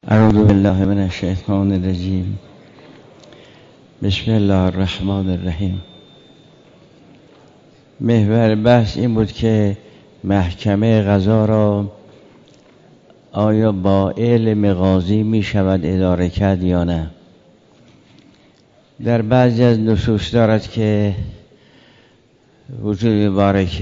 اعوذ بالله من الشیطان الرجیم. بسم الله الرحمن الرحیم. محور بحث این بود که محکمه قضا را آیا با علم قاضی می شود اداره کرد یا نه. در بعضی از نصوص دارد که وجود مبارک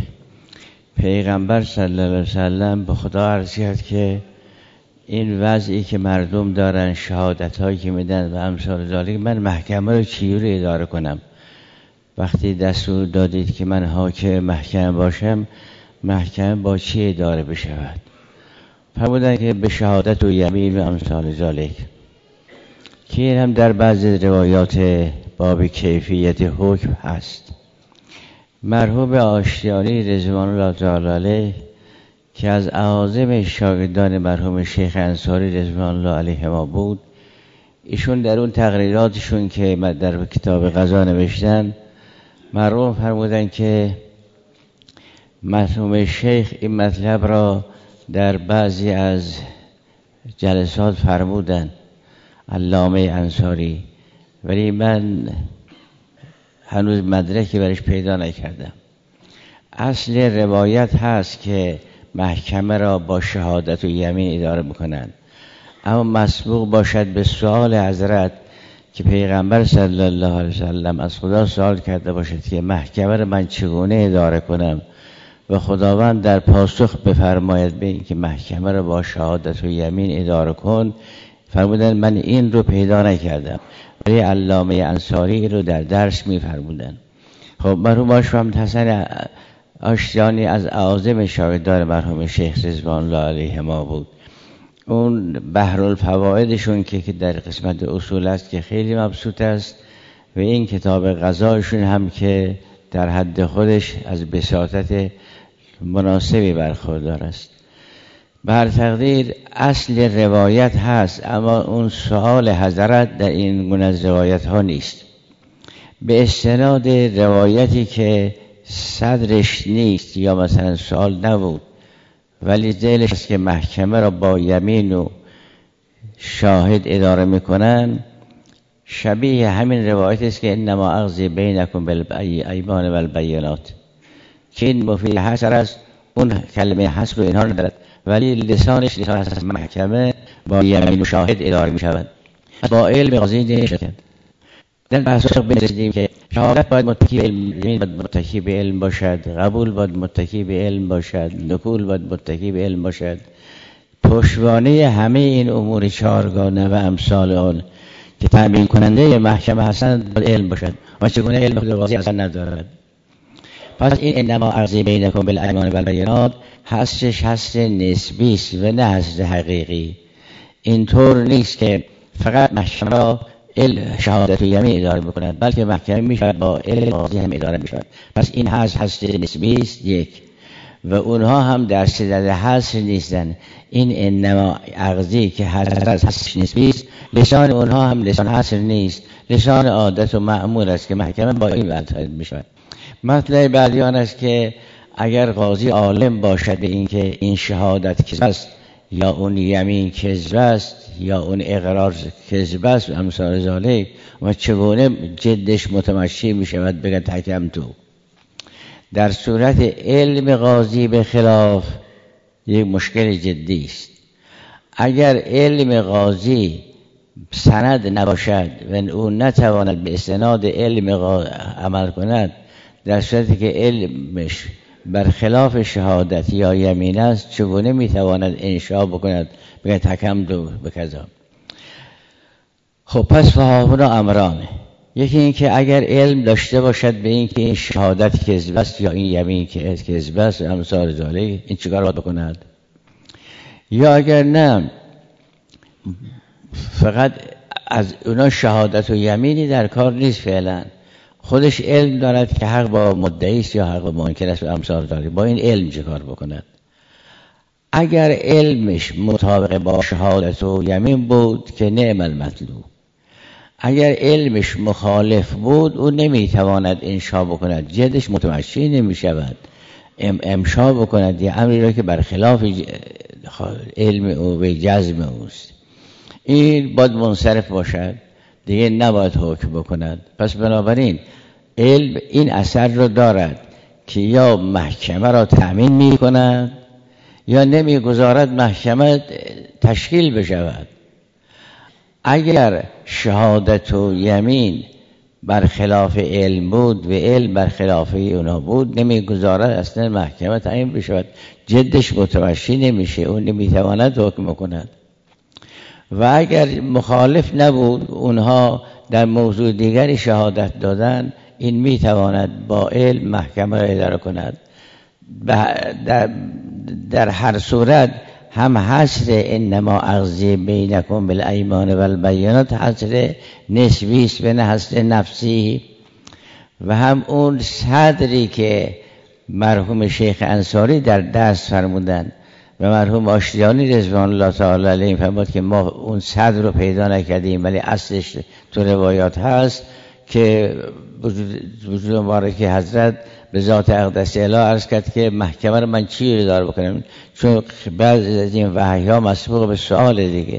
پیغمبر صلی الله علیه وسلم به خدا عرض کرد که این وضعی که مردم دارن، شهادت هایی که میدن و امثال ذالک، من محکمه رو چجوری اداره کنم؟ وقتی دستور دادید که من حاکم محکمه باشم، محکمه با چی اداره بشود؟ فرمودن که به شهادت و یمین و امثال ذالک، که این هم در بعضی روایات باب کیفیت حکم هست. مرحوم آشتیانی رضوان الله تعالی علیه که از اعاظم شاگردان مرحوم شیخ انصاری رضوان الله علیهما بود، ایشون در اون تقریراتشون که در کتاب قضا نوشتن، مرحوم فرمودن که مرحوم شیخ این مطلب را در بعضی از جلسات فرمودن، علامه انصاری، ولی من هنوز مدرکی برش پیدا نکردم. اصل روایت هست که محکمه را با شهادت و یمین اداره میکنند، اما مسبوق باشد به سؤال حضرت که پیغمبر صلی الله علیه وسلم از خدا سوال کرده باشد که محکمه را من چگونه اداره کنم و خداوند در پاسخ بفرماید به این که محکمه را با شهادت و یمین اداره کن، فرمودن من این رو پیدا نکردم، ولی علامه انصاری رو در درس میفرمودن. خب مرحوم محمد حسن آشتیانی از اعاظم شاگردان مرحوم شیخ رضوان الله علیهما بود. اون بحرالفوائدشون که در قسمت اصول است که خیلی مبسوط است، و این کتاب قضایشون هم که در حد خودش از بساطت مناسبی برخوردار است. به هر تقدیر اصل روایت هست، اما اون سؤال حضرت در این گونه از روایت ها نیست. به استناد روایتی که صدرش نیست یا مثلا سؤال نبود ولی ذیلش است که محکمه را با یمین و شاهد اداره میکنن، شبیه همین روایت است که انما اقضی بینکم بالایمان و البینات، که این مفید حسر است، اون کلمه حسب و اینها ندارد، ولی لسانش لسان هست محکمه با یمین و شاهد اداره میشود، با علم قاضی نمیشه. در بحث بنویسیم که شهادت باید متکی به علم، یمین باید متکی به علم باشد، قبول باید متکی به علم باشد، نکول باید متکی به علم باشد. پشتوانه همه این امور چهارگانه و امثال آن که تامین کننده محکمه هستند باید علم باشد، و چگونه علم خود قاضی اصلا ندارد. پس این انما اقضی بینکم بالایمان و البینات هستش هست نسبی است و نه هست حقیقی. اینطور نیست که فقط محکمه را شهادت و یمین اداره بکند، بلکه محکمه میشود با علم قاضی هم اداره میشود. پس این هست نسبی است یک، و اونها هم در صدد هست نیستن. این انما اقضی که هست نسبی است، لسان اونها هم لسان هست نیست، لسان عادت و معمول است که محکمه با این وضعیت میشود. مطلب بعدی آن است که اگر قاضی عالم باشد به این که این شهادت کذب است یا اون یمین کذب است یا اون اقرار کذب است و امثال ذالک، و چگونه جدش متمشی می شود بگه حکم تو. در صورت علم قاضی به خلاف یک مشکل جدی است. اگر علم قاضی سند نباشد و اون نتواند به استناد علم عمل کند، در صورتی که علمش برخلاف شهادت یا یمین است، چگونه میتواند انشاء بکند بگه حکم دو بکذا؟ خب پس فهاهنا امرانه. یکی این که اگر علم داشته باشد به این که این شهادت کذب است یا این یمین کذب است و امثال ذالک، این چیکار باید بکند؟ یا اگر نه، فقط از اونا شهادت و یمینی در کار نیست، فعلا خودش علم دارد که حق با مدعی است یا حق با منکر است و امثال ذالک، با این علم چه کار بکند؟ اگر علمش مطابق با شهادت و یمین بود که نعم المطلوب، اگر علمش مخالف بود او نمیتواند انشاء بکند، جدش متمشی نمیشود امشا بکند یه امری را که برخلاف علم او و جزم اوست. این باید منصرف باشد، دیگه نباید حکم بکند. پس بنابراین علم این اثر رو دارد که یا محکمه را تأمین می کند یا نمی گذارد محکمه تشکیل بشود. اگر شهادت و یمین برخلاف علم بود و علم برخلاف اونا بود، نمیگذارد اصلا محکمه تعیین بشود، جدش متوشی نمیشه، اون نمیتواند حکم کند. و اگر مخالف نبود، اونها در موضوع دیگری شهادت دادن، این میتواند با علم محکمه را اداره کند. در هر صورت هم حصر انما اقضی بینکم بالایمان و البینات حصر نسبی است و نه حصر نفسی، و هم اون صدری که مرحوم شیخ انصاری در دست فرمودن و مرحوم آشتیانی رضوان الله تعالی علیهم فرمود که ما اون صدر رو پیدا نکردیم، ولی اصلش تو روایات هست که وجود مبارک حضرت به ذات اقدس اله عرض کرد که محکمه رو من چی اداره بکنم، چون بعضی از این وحی ها مسبوق به سؤال دیگه.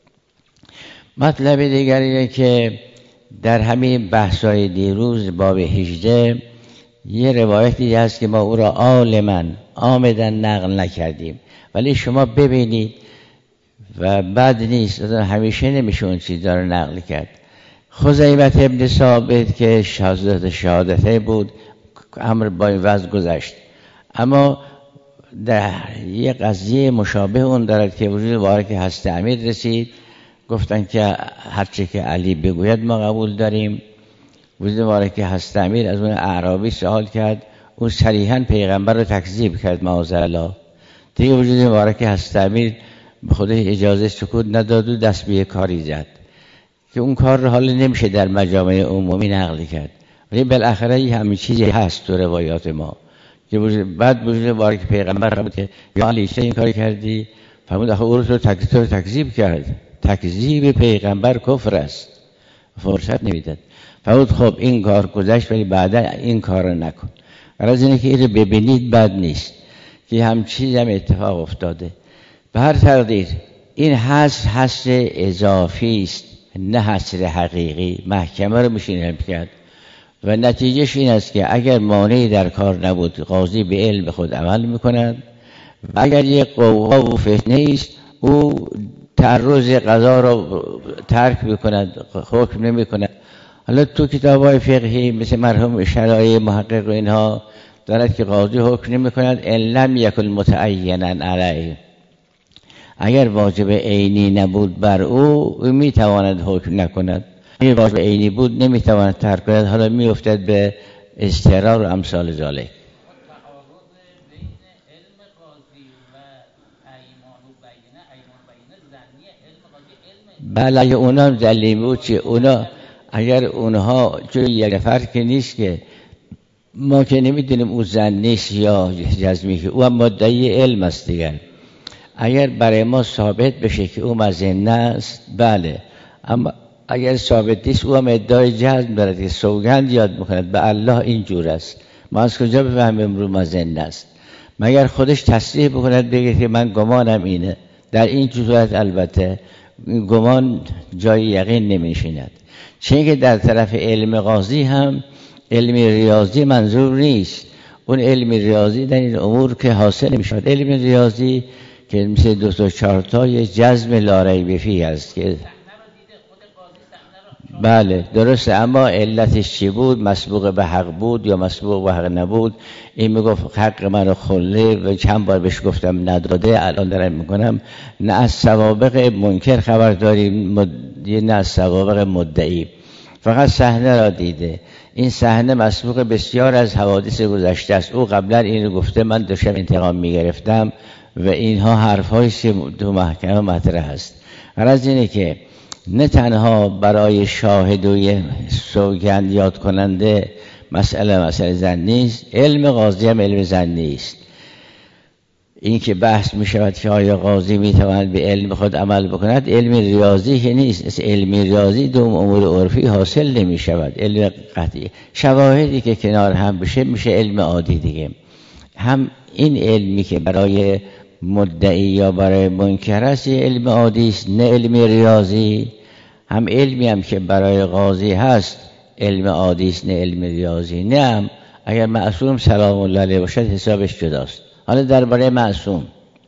مطلب دیگری اینه که در همین بحث‌های دیروز باب 18 یه روایتی هست که ما او را عالماً آمدن نقل نکردیم، ولی شما ببینید و بد نیست، همیشه نمیشه اون چیز رو نقل کرد. خزیمة ابن ثابت که شهادته بود، امر با این وضع گذشت، اما در یه قضیه مشابه اون دارد که وجود مبارک هست امیر رسید، گفتن که هرچی که علی بگوید ما قبول داریم. وجود مبارک هست امیر از اون اعرابی سوال کرد، اون صریحاً پیغمبر رو تکذیب کرد معاذالله. دیگه وجود مبارک هست امیر به خودش اجازه سکوت نداد و دست به کاری زد که اون کار رو حالا نمیشه در مجامع عمومی نقل کرد، ولی بالاخره یه همین چیزی هست تو روایات ما که بعد وجود مبارک پیغمبر فرمود که یا علی چه این کاری کردی؟ فرمود آخه او رو تکذیب کرد، تکذیب پیغمبر کفر است، فرصت نمیداد. فرمود خب این کار گذشت ولی بعدا این کار رو نکن. از اینه که این رو ببینید بد نیست که هم چیز هم اتفاق افتاده. به هر تقدیر این حصر اضافی است نه حصر حقیقی. محکمه رو میشه علم کرد و نتیجهش این است که اگر مانعی در کار نبود قاضی به علم خود عمل میکند، و اگر یک قوقا و فتنه است او تعرض قضا را ترک میکند، حکم نمیکند. حالا تو کتاب‌های فقهی مثل مرحوم شرایع محقق و اینها دارد که قاضی حکم نمیکند ان لم یکن متعینا علیه، اگر واجب عینی نبود بر او میتواند حکم نکند، اگر واجب عینی بود نمیتواند ترک کند، حالا میافتد به استقرار و امثال ذالک. بله اگه اونا هم دلیل بود چه اونا، اگر اونها چون یک نفر که نیست که ما که نمیدونیم او زن نیست یا جزمی، که او هم مدعی علم است دیگر. اگر برای ما ثابت بشه که او مزنه است بله، اما اگر ثابت نیست او هم ادعای جزم دارد که سوگند یاد میکند به الله اینجور است، ما از کجا بفهمیم رو مزنه است؟ مگر خودش تصریح بکند بگه که من گمانم اینه. در این صورت البته گمان جای یقین نمیشیند، چون که در طرف علم قاضی هم علم ریاضی منظور نیست. اون علم ریاضی در این امور که حاصل نمیشود. علم ریاضی که مثل 2 تا 4 تا یه جزم لا ریب فیه است که بله درسته، اما علتش چی بود؟ مسبوق به حق بود یا مسبوق به حق نبود؟ این میگفت حق من رو خله و چند بار بهش گفتم نداده، الان دارم میکنم. نه از سوابق منکر خبر داریم نه از سوابق مدعی، فقط صحنه را دیده. این صحنه مسبوق بسیار از حوادث گذشته است. او قبلا این رو گفته من داشتم انتقام میگرفتم و اینها حرف‌هایش تو محکمه مطرح است. غرض اینه که نه تنها برای شاهد و سوگند یاد کننده مسئله زن نیست، علم قاضی هم علم زن نیست. این که بحث می شود که آیا قاضی می تواند به علم خود عمل بکند، علم ریاضی که نیست. علم ریاضی دو امور عرفی حاصل نمی شود، علم قطعی. شواهدی که کنار هم بشه میشه علم عادی دیگه. هم این علمی که برای مدعی یا برای منکر است علم عادی است، نه علم ریاضی. هم علمی هم که برای قاضی هست علم عادی است، نه علم ریاضی. نه هم اگر معصوم سلام الله علیه باشد حسابش جداست. حالا درباره معصوم،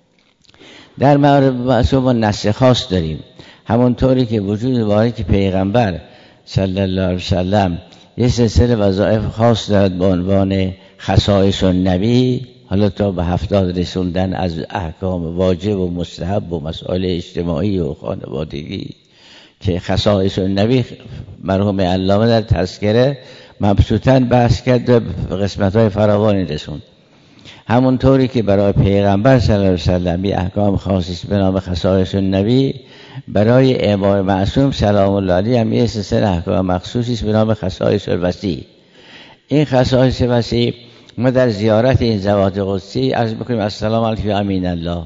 در مورد معصوم ما نص خاص داریم، همونطوری که وجود وارد که پیغمبر صلی الله علیه وسلم یه سلسله وظایف خاص دارد به عنوان خصائص النبی، حالا تا به 70 رسوندن از احکام واجب و مستحب و مسائل اجتماعی و خانوادگی که خصائص النبی مرحوم علامه در تذکره مبسوطاً بحث کرد و قسمت‌های فراوانی رسوند. همونطوری که برای پیغمبر صلی الله علیه وسلم یه احکام خاصی به نام خصائص النبی، برای امام معصوم سلام الله علیه هم یه سلسله احکام مخصوصی به نام خصائص الوصی. این خصائص وصی ما در زیارت این ذوات قدسی عرض می‌کنیم السلام علیک یا امین الله.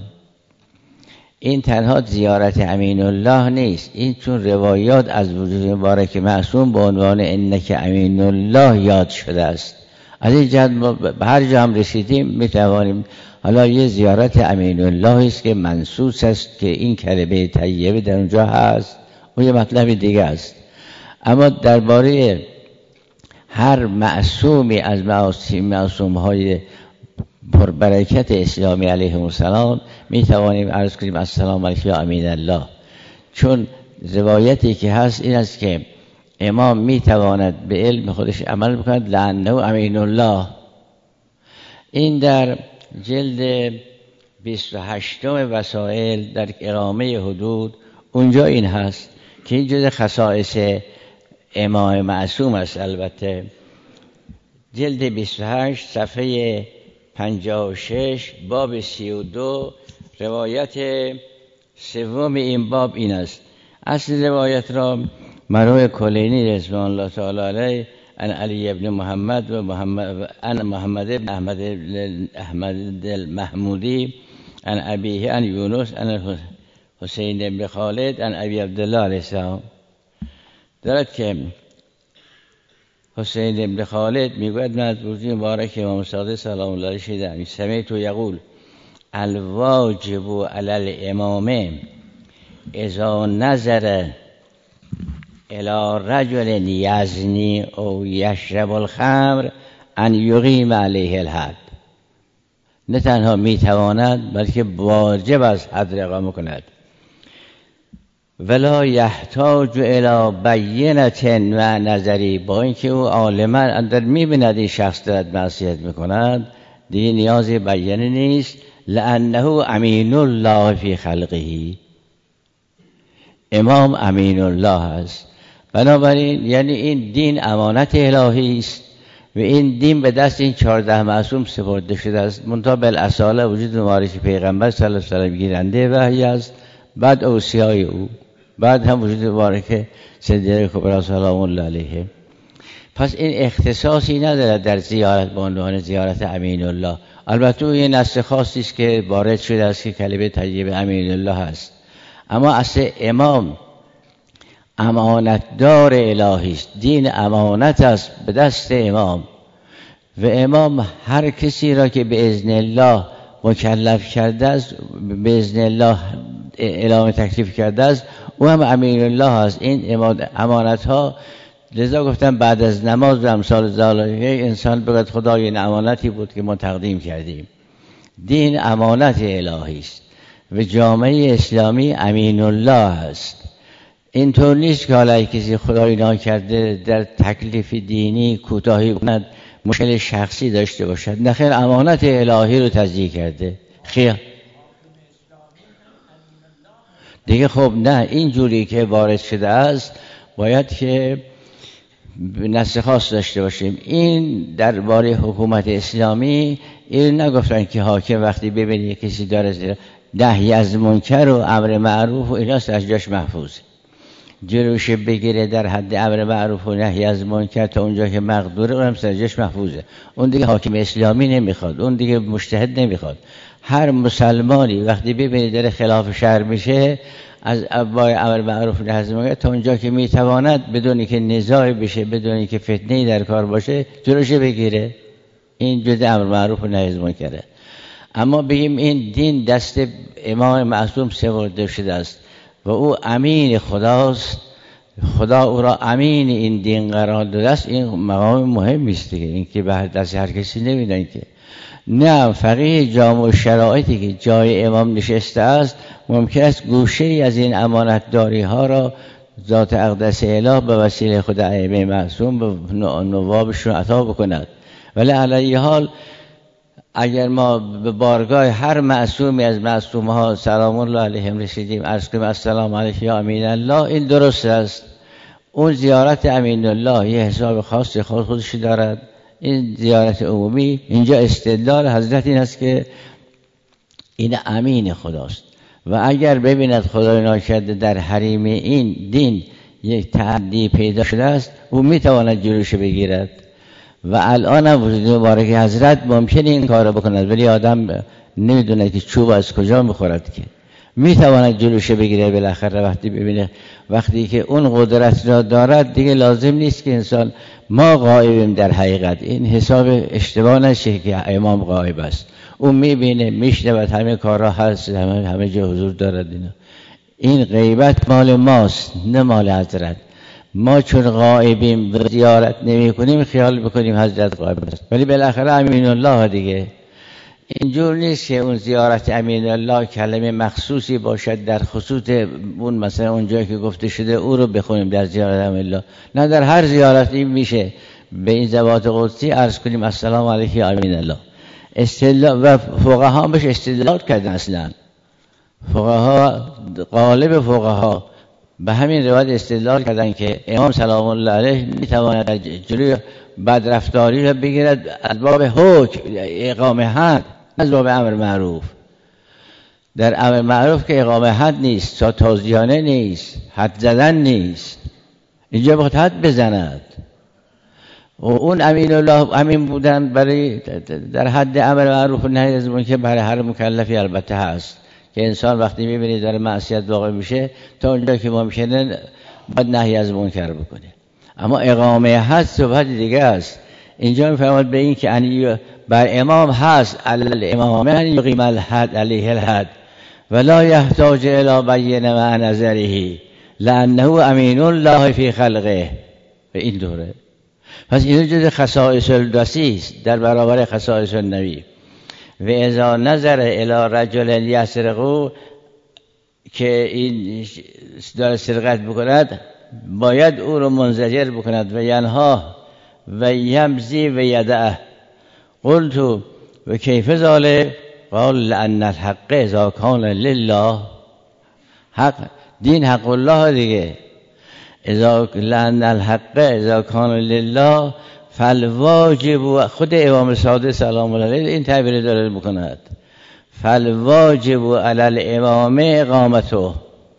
این تنها زیارت امین الله نیست، این چون روایات از وجود مبارک معصوم به عنوان انک امین الله یاد شده است. از این جهت به هر جا هم رسیدیم میتوانیم حالا یه زیارت امین الله است که منصوص است که این کلمه طیبه در اونجا هست، اون یه مطلب دیگه است. اما درباره هر معصومی از معصوم‌های پربرکت اسلامی علیهم السلام میتوانیم عرض کنیم السلام علیکم یا امین الله، چون روایتی که هست این است که امام میتواند به علم خودش عمل بکند لانه امین الله. این در جلد 28 وسائل در اقامه حدود اونجا این هست که این جز خصائص امام معصوم است. البته جلد 28 صفحه 56 باب 32 روایت سوم این باب این است. اصل روایت را مروی کلینی رضوان الله تعالی علیه عن علی ابن محمد و محمد ابن احمد المحمودی عن ابیه عن یونس عن حسین ابن خالد عن ابی عبدالله علیه السلام دارد که حسین ابن خالد میگوید من از وجود مبارک امام صادق سلام الله علیه شنیدم سمعت یقول الواجب علی الامام اذا نظر الى رجل یزنی او یشرب الخمر ان یقیم علیه الحد. نه تنها میتواند بلکه واجب از حد اقامه کند. ولا یحتاج الی بینة و نظری، با اینکه او عالما اندر میبیند این شخص دارد معصیت میکند دیگه نیاز بیانه نیست، لانه امین الله فی خلقه، امام امین الله است. بنابراین یعنی این دین امانت الهی است و این دین به دست این 14 معصوم سپرده شده است. منتها بالاصاله وجود مبارک پیغمبر صلی الله علیه و آله گیرنده وحی است، بعد اوصیای او، بعد هم وجود مبارک صدیقه کبری سلام الله علیه. پس این اختصاصی نداره در زیارت به عنوان زیارت امین الله. البته او یه نص خاصی است که وارد شده است که کلمه طیبه امین الله است، اما اصل امام امانتدار الهی است، دین امانت است به دست امام و امام هر کسی را که به اذن الله مکلف کرده است، به اذن الله اعلام تکلیف کرده است، او هم امین الله است. این امانت ها لذا گفتم بعد از نماز و امثال ذالک انسان بگوید خدا این امانتی بود که ما تقدیم کردیم. دین امانت الهی است و جامعه اسلامی امین الله است. اینطور نیست که حالا کسی خدای ناکرده در تکلیف دینی کوتاهی کند، مشکل شخصی داشته باشد. نه خیر، امانت الهی رو تضییع کرده. خیر دیگه خب نه، اینجوری که وارد شده است باید که نص خاص داشته باشیم. این درباره حکومت اسلامی این نگفتن که حاکم وقتی ببینی کسی داره نهی از منکر و امر معروف و ایناست از جاش محفوظه، جلوش بگیره در حد امر معروف و نهی از منکر تا اونجا که مقدوره اونم سرجاش محفوظه. اون دیگه حاکم اسلامی نمیخواد، اون دیگه مجتهد نمیخواد. هر مسلمانی وقتی ببینه داره خلاف شرع میشه از ابواب امر معروف و نهی از منکر تا اونجا که میتواند بدون که نزاعی بشه، بدون که فتنه‌ای در کار باشه جلوش بگیره. این جزء امر معروف و نهی از منکره. اما بگیم این دین دست امام معصوم سپرده شده است و او امین خداست، خدا او را امین این دین قرار داده است، این مقام مهمی است دیگه. این که به دست هر کسی نمیدن که نه. فقیه جامع شرایطی که جای امام نشسته است ممکن است گوشه ای از این امانتداری ها را ذات اقدس اله به وسیله خود ائمه معصوم به نوابشون عطا بکند. ولی علیه حال اگر ما به بارگاه هر معصومی از معصوم ها سلام الله علیهم رسیدیم، عرض کنیم السلام علیک یا امین الله، این درست است. اون زیارت امین الله یه حساب خاص خودش دارد. این زیارت عمومی، اینجا استدلال حضرت این است که این امین خداست و اگر ببیند خدای ناکرده در حریم این دین یک تعدی پیدا شده است، او میتواند جلوش بگیرد و الان هم وجود مبارک حضرت ممکنه این کارو بکند، ولی آدم نمیدونه که چوب از کجا میخورد که میتواند جلوش بگیره. بالاخره وقتی ببینه وقتی که اون قدرت را دارد دیگه لازم نیست که انسان ما غایبیم. در حقیقت این حساب اشتباه نشه که امام غایب است. اون میبینه، میشنود، همه کارها هست، همه جا حضور دارد. این غیبت مال ماست نه مال حضرت. ما چون غایبیم و زیارت نمی کنیم خیال بکنیم حضرت غایب است، ولی بالاخره امین الله دیگه. اینجور نیست که اون زیارت امین الله کلمه مخصوصی باشد در خصوص اون، مثلا اونجایی که گفته شده او رو بخونیم در زیارت امین الله. نه، در هر زیارتی میشه به این ذوات قدسی عرض کنیم السلام علیک یا امین الله. استدلال و فقها بهش استدلال کردن. اصلا فقها، غالب فقها به همین روایت استدلال کردن که امام سلام الله علیه میتواند جلوی بدرفتاری را بگیرد از باب حکم، اقامه حد، از باب امر معروف. در امر معروف که اقامه حد نیست، تازیانه نیست، حد زدن نیست. اینجا بخواد حد بزند و اون امین الله امین بودن برای در حد امر معروف و نهی از منکر برای هر مکلفی البته هست که انسان وقتی می‌بینه داره معصیت واقع میشه تا اونجا که ممکنه باید نهی از منکر بکنه. اما اقامه حد صحبت دیگه است. اینجا می‌فرماید به این که بر امام هست الامام ان یقیم الحد علیه الحد ولا یحتاج الی بین مع نظره لانه امین الله فی خلقه. به این دوره پس این جز خصائص الوصی است در برابر خصائص النبی. و اذا نظر الی رجل یسرقو که این داره سرقت بکند باید او رو منزجر بکند و ینها و یمزی و یدعه. قلت و کیف ذالک؟ قال لان الحق اذا کان لله. حق دین حق الله دیگه. لان الحق اذا کان لله فالواجب، خود امام صادق سلام الله علیه این تعبیر داره میکند، فالواجب علی الامام اقامته.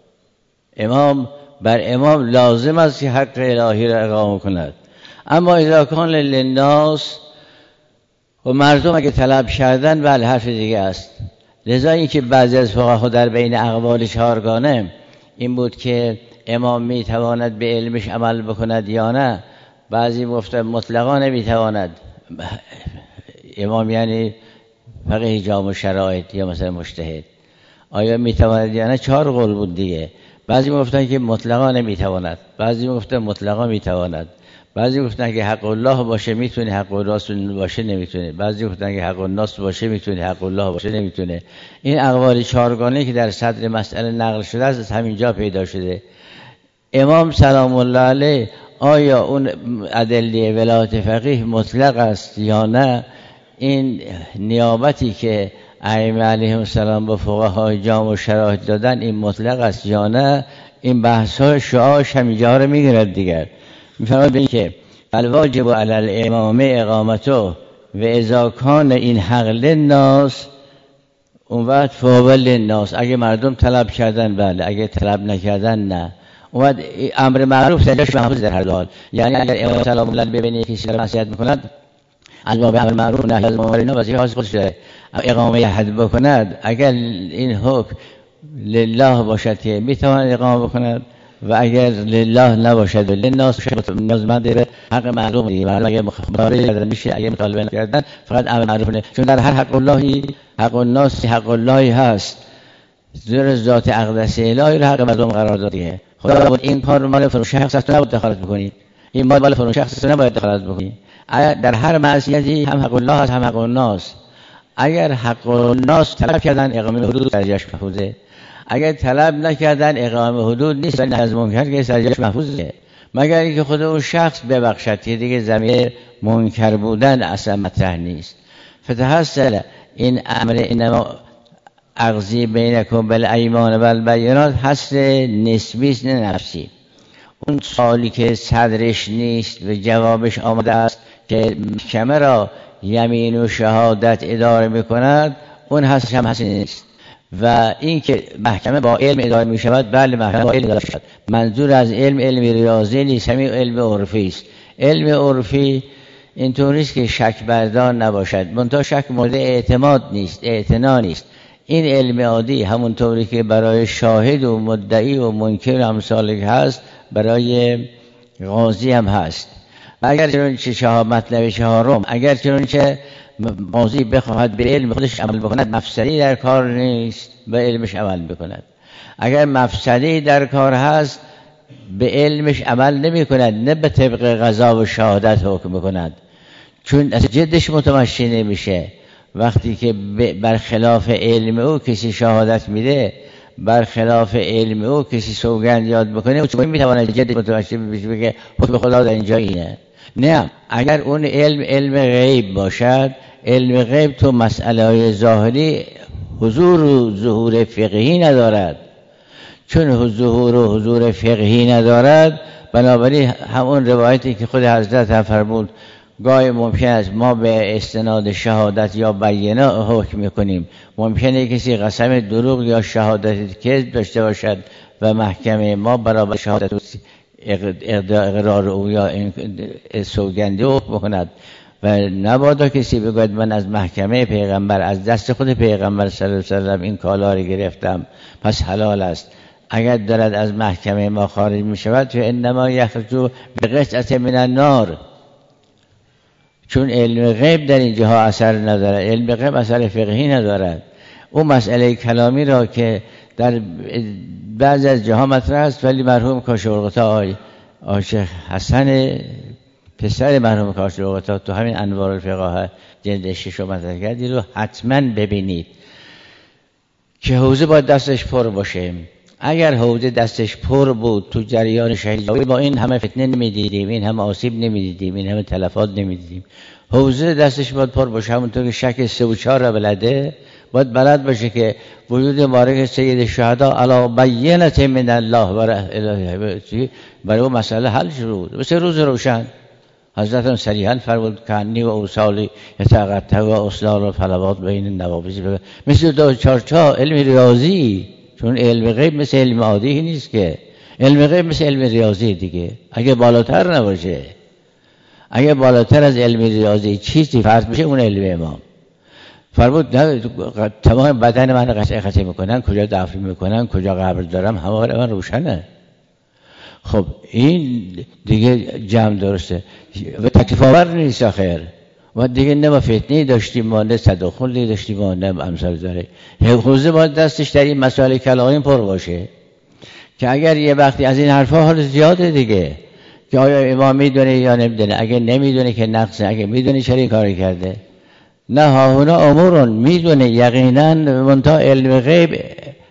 امام بر امام لازم است که حق الهی را اقامه کند. اما اذا کان للناس و مردم اگه طلب کردن بله حرف دیگه است. لذا این که بعضی از فقها در بین اقوال چهارگانه این بود که امام میتواند به علمش عمل بکند یا نه. بعضی گفتن مطلقا نمیتواند. امام یعنی فقیه جامع شرایط یا مثلا مجتهد، آیا میتواند یا نه؟ 4 قول بود دیگه. بعضی گفتن که مطلقا نمیتواند، بعضی گفتن مطلقا میتواند، بعضی گفتن که حق الله باشه میتونه، حق الناس باشه نمیتونه، بعضی گفتن که حق الناس باشه میتونه، حق الله باشه نمیتونه. این اقوال چهارگانه که در صدر مسئله نقل شده است از همینجا پیدا شده. امام سلام الله علیه آیا اون ادله ولایت فقیه مطلق است یا نه؟ این نیابتی که ائمه علیهم السلام به فقهای جامع شرایط دادن این مطلق است یا نه؟ این بحث های شعاش همینجا رو میگیرد دیگر. میفرماید به این که الواجب علی الامام اقامته و اذا کان این حق للناس اون وقت فهو للناس. اگه مردم طلب کردن بله، اگه طلب نکردن نه. اون وقت امر معروف سرش محفوظ در هر حال. یعنی اگر امام سلام الله ببینه کسی داره معصیت میکند الباب امر معروف نهی از منکر اینا وظیفه خودش داره اقامه حد بکند. اگر این حکم لله باشد که میتواند اقامه بکند و اگر لله نباشد و للناس نیازمند به حق معلومی و اگر مخالفه کردن میشه، اگر مطالبه نکردن فقط امر معروف نه، چون در هر حق اللهی حق الناس حق اللهی هست، زیر ذات اقدس الهی رو حق مردم قرار داده. خدا بود این کار مال فلان شخص است، نباید دخالت بکنید، این مال فلان شخص است، نباید دخالت بکنید. در هر معصیتی هم حق الله هست هم حق الناس. اگر حق الناس طلب کردن اقامه حدود درجهش محفوظه، اگر طلب نکردن اقامه حدود نیست ولی از منکر که درجهش محفوظه، مگر اینکه خود اون شخص ببخشد که دیگه زمینه منکر بودن اصلا مطرح نیست. فتحصل این امر انما اغزی بینکم بالایمان و البینات هست نسبی است نه نفسی. اون سوالی که صدرش نیست و جوابش آمده است که محکمه را یمین و شهادت اداره میکند، اون هست هم هست نیست. و این که محکمه با علم اداره می شود، بله محکمه با علم اداره شود. منظور از علم ریاضی نیست، همین علم عرفی است. علم عرفی اینطوری است که شک بردان نباشد، منتها شک مورد اعتماد نیست، اعتنا نیست. این علم عادی همونطوری که برای شاهد و مدعی و منکر امثال هست، برای قاضی هم هست. اگر چنانچه مطلب چهارم، اگر چنانچه قاضی بخواهد به علم خودش عمل بکند، مفسدی در کار نیست به علمش عمل بکند. اگر مفسدی در کار هست به علمش عمل نمی کند، نه به طبق قضا و شهادت حکم بکند، چون از جدش متمشی نمیشه. وقتی که برخلاف علم او کسی شهادت میده، برخلاف علم او کسی سوگند یاد بکنه، چون میتواند جدش متمشی بشه بگه حکم خدا در اینجا اینه. نه، اگر اون علم غیب باشد، علم غیب تو مسئله های ظاهری حضور و ظهور فقهی ندارد. چون ظهور و حضور فقهی ندارد، بنابراین همون روایتی که خود حضرت هم فرمود گاهی ممکن است ما به استناد شهادت یا بیانه حکم میکنیم، ممکنه کسی قسم دروغ یا شهادت کذب داشته باشد و محکمه ما برابر شهادت اقرار او یا سوگندی حکم بکند و نبادا کسی بگوید من از محکمه پیغمبر، از دست خود پیغمبر صلی الله علیه و سلم این کالا رو گرفتم پس حلال است. اگر دارد از محکمه ما خارج می شود تو انما یخرج بقطعه من النار، چون علم غیب در اینجاها اثر ندارد، علم غیب اثر فقهی ندارد. اون مسئله کلامی را که در بعض از جاها مطرح است، ولی مرحوم کاشق‌الغطا شیخ حسن پسر مرحوم کاشق‌الغطا تو همین انوار الفقه جلد 6 مطرح کردی رو حتما ببینید که حوزه باید دستش پر باشه. اگر حوزه دستش پر بود تو جریان شهیدی با این همه فتنه نمیدیدیم، این همه آسیب نمیدیدیم، این همه تلفات نمیدیدیم. حوزه دستش باید پر باشه، همونطور که شک 3 و 4 را بلده، باید بلد باشه که وجود مبارک سید الشهدا علی بینه من الله برای اون مسئله حل شد. مثل روز روشن حضرت صریحا فرمود کانی و اوصالی یتقطع و اصلال و فلوات بین النوابیس، مثل دو چارچا علم ریاضی. چون علم غیب مثل علم عادی نیست که، علم غیب مثل علم ریاضی دیگه. اگه بالاتر نباشه، اگه بالاتر از علم ریاضی چیزی فرض بشه، اون علم امام فرمود تمام بدن من قطعه میکنن، کجا دفن میکنن، کجا قبر دارم، همه من روشنه. خب این دیگه جمع درسته و تکلیف آور نیست آخر. و دیگه نه ما فتنه داشتیم، ما نه تداخلی داشتیم، ما نه امثال داره. حوزه باید دستش در این مسائل کلامی پر باشه که اگر یه وقتی از این حرفا حال زیاده دیگه، که آیا امام میدونه یا نمیدونه، اگه نمیدونه که نقصه، اگه میدونه چرا این کاری کرده. نه هاهونا امورون میدونه یقینا، منتها علم غیب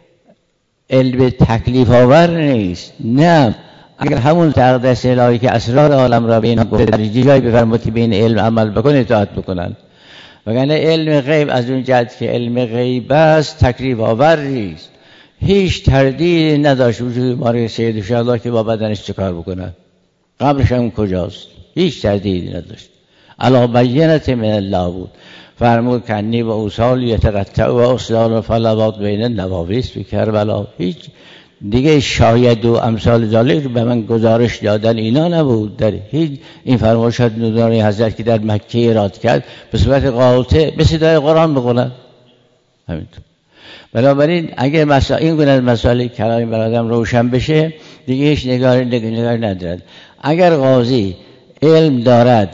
علم تکلیف آور نیست. نه، اگر همون تقدس الهی که اسرار عالم را به اینها گفته در جای بفرمود که به این علم عمل بکنه اطاعت بکنن، وگرنه علم غیب از اون جهت که علم غیب است تکلیف آور نیست. هیچ تردیدی نداشت وجود مبارک سید الشهدا که با بدنش چه کار بکنن، قبرش هم کجاست، هیچ تردیدی نداشت. علی بینه من الله بود. فرمود کنی و اوصال یتقطع و اصلال و فلوات بین النواویس به کربلا. هیچ دیگه شاید و امثال ذالک به من گزارش دادن اینا نبود. در هیچ این فرمایشات نورانی حضرت که در مکه ایراد کرد به صورت قاطع به صدای قرآن بخونن همینطور. بنابراین اگر این گونه مسائل کلامی بر آدم روشن بشه دیگه هیچ نگاری ندارد. اگر قاضی علم دارد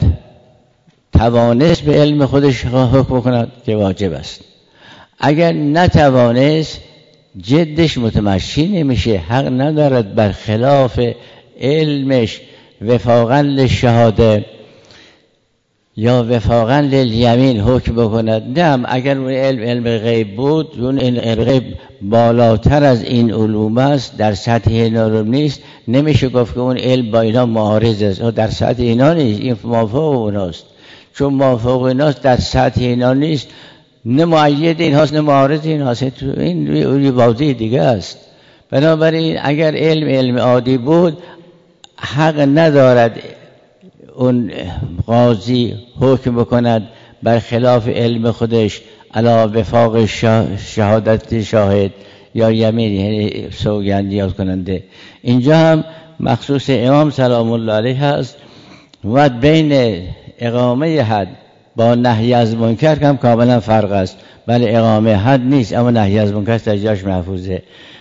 توانست به علم خودش حکم کند که واجب است، اگر نتوانست جدش متمشی نمیشه، حق ندارد بر خلاف علمش وفاقاً للشهاده یا وفاقاً لیمین حکم بکند. نه، اگر اون علم غیب بود، اون علم غیب بالاتر از این علوم است، در سطح اینا رو نیست، نمیشه گفت که اون علم با اینا معارض است. در سطح اینا نیست، این موافق اوناست. چون موافق ایناست در سطح اینا نیست، نه مؤید این هاست نه معارض این هاست، این بازی دیگه است. بنابراین اگر علم عادی بود، حق ندارد اون قاضی حکم بکند بر خلاف علم خودش علی وفاق شهادت شاهد یا یمین، یعنی سوگندی کننده. اینجا هم مخصوص امام سلام الله علیه هست و بین اقامه حد با نهی از منکر هم کاملا فرق است. بله اقامه حد نیست اما نهی از منکر در جاش محفوظه.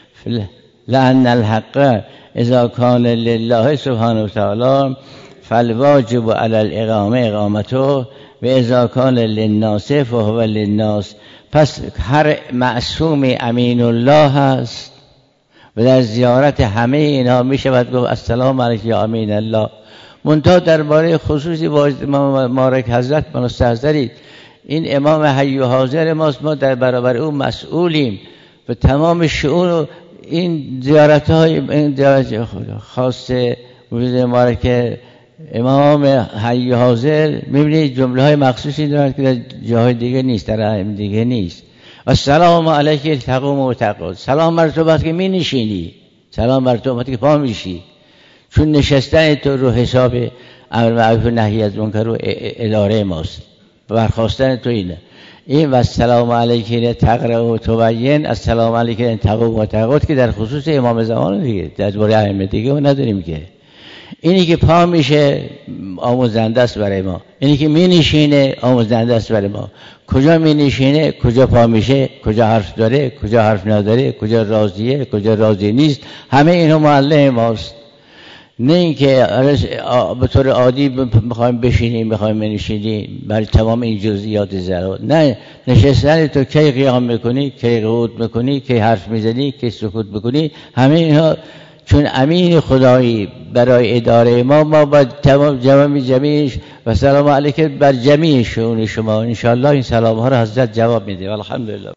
لأن الحق اذا کان لله سبحانه و تعالی فالواجب علی الاقامه اقامته و اذا کان للناس فهو للناس. پس هر معصوم امین الله هست و در زیارت همه اینا می شود گفت السلام علیک یا امین الله. منتها درباره خصوصی با مبارک حضرت مستحضرید، این امام حی و حاضر ماست، ما در برابر او مسئولیم و تمام شؤون این زیارت‌های این زیارت خاص وجود مبارک امام حی و حاضر می‌بینید جمله‌های مخصوصی دارد که در جاهای دیگه نیست، در ائمه دیگه نیست. السلام علیک تقوم و تقعد، سلام بر تو وقتی که می‌نشینی، سلام بر تو وقتی که پا میشی، چون نشستن تو رو حساب امر معروف و نهی از منکر رو اداره ماست، برخاستن تو اینه. این و السلام علیک تقرأ و تبین، السلام علیک تقوم و تقعد که در خصوص امام زمان دیگه، درباره ائمه دیگه نداریم که. اینی که پا میشه آموزنده است برای ما، اینی که می‌نشینه آموزنده است برای ما. کجا می‌نشینه، کجا پا میشه، کجا حرف داره، کجا حرف نداره، کجا راضیه، کجا راضی نیست، همه اینو معلم ماست. نه اینکه به طور عادی می‌خوایم بشینیم، می‌خوایم بنشینیم برای تمام این جزئیات ذرات. نه، نشستن تو کی قیام می‌کنی، کی قعود می‌کنی، کی حرف می‌زنی، کی سکوت می‌کنی، همه اینها چون امین خدایی برای اداره ما باید تمام جمیعش و سلام علیکم بر جمیع شؤون شما. ان شاء الله این سلام ها رو حضرت جواب میده. الحمدلله.